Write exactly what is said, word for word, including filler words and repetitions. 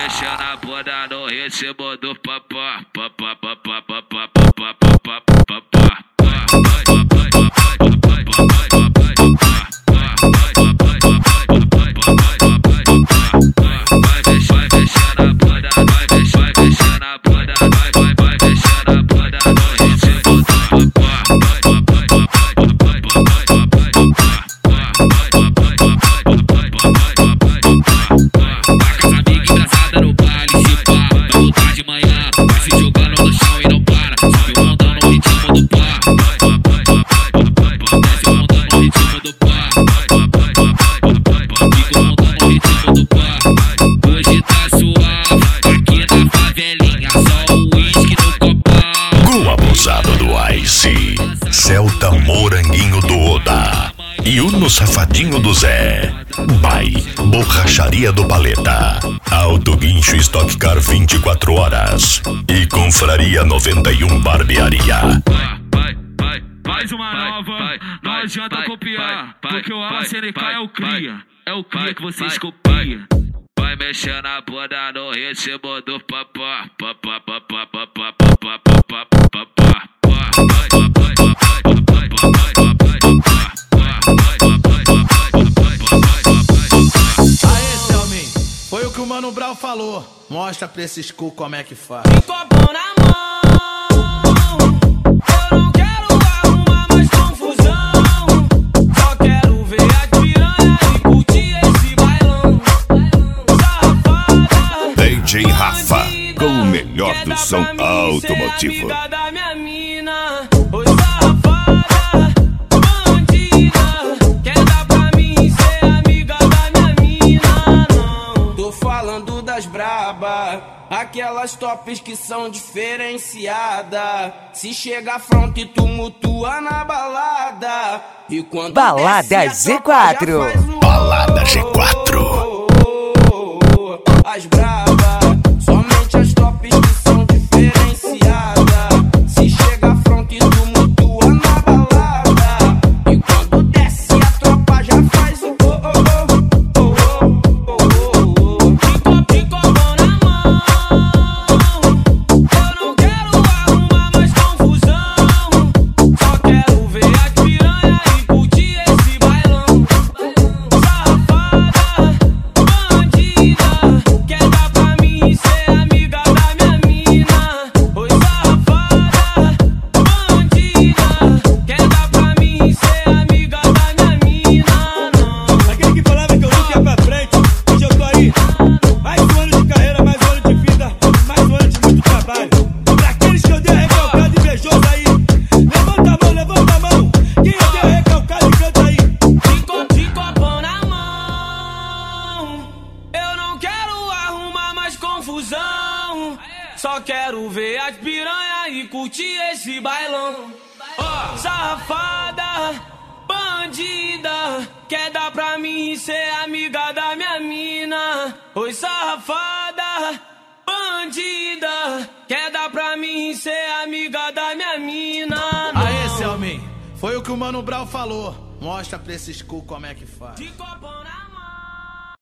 mexendo a bunda no ritmo do papá, papá, papá, papá, papá, papá, papá. Hoje tá suave, aqui na favelinha, só o uísque no copão. Com abusado do Ice, Celta Moranguinho do Oda e Uno Safadinho do Zé. By Borracharia do Paleta, Auto Guincho Stock Car vinte e quatro horas e Confraria noventa e um Barbearia. Mais uma nova, não adianta copiar, porque o A C N K é o cria, é o cria que vocês copiam. Vai mexendo a bunda no ritmo do papá, papá, papá, papá, papá, papá, papá. Aê, Selmin, foi o que o Mano Brown falou. Mostra pra esses cu como é que faz. De copão na mão, eu não quero arrumar mais confusão. Só quero ver a piranha e curtir esse bailão. Safada, D J Rafa, com o melhor do som automotivo. da minha mina. Oi, safada, bandida, quer dar pra mim ser amiga da minha mina? Não, tô falando das braba, aquelas tops que são diferenciadas. Se chega front e tumultua na balada. E quando Balada G quatro. Balada G quatro. As braba, somente as tops que são diferenciadas. Se chega front e tumultua na balada. E quando desce a tropa já faz o oh oh oh oh oh oh. De copão na mão, eu não quero arrumar mais confusão. Só quero ver as piranha e curtir esse bailão. Safada, bandida, quer dar pra mim ser amiga da minha mina? Oi, safada, bandida, quer dar pra mim ser amiga da minha mina? Não. Aquele que falava que eu nunca ia pra frente, hoje eu tô aí. Mais um ano de carreira, mais um ano de vida, mais um ano de muito trabalho. Pra aqueles que eu dei recalcado invejoso aí, levanta a mão, levanta a mão. Quem eu dei recalcado e canta aí. De co- de copão na mão, eu não quero arrumar mais confusão. Só quero ver as piranha e curtir esse bailão. Ó, safada, bandida, quer dar pra mim ser amiga da minha mina? Oi, safada, bandida, quer dar pra mim ser amiga da minha mina? Não. Aê, Selmin, foi o que o Mano Brown falou. Mostra pra esses cu como é que faz. De copão na